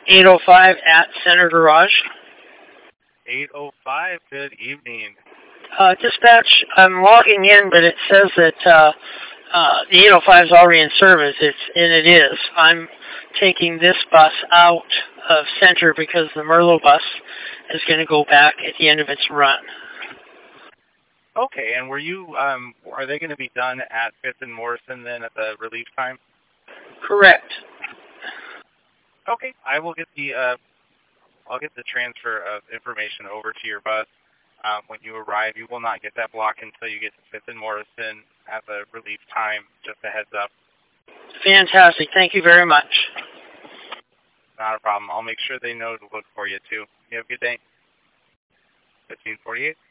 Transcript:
805 at Center Garage. 805, good evening. Dispatch, I'm logging in, but it says that the 805 is already in service, and it is. I'm taking this bus out of Center because the Merlo bus is going to go back at the end of its run. Okay, and were you, are they going to be done at 5th and Morrison then at the relief time? Correct. Okay, I will get the, I'll get the transfer of information over to your bus. When you arrive, you will not get that block until you get to 5th and Morrison at the relief time. Just a heads up. Fantastic. Thank you very much. Not a problem. I'll make sure they know to look for you, too. You have a good day. 1548.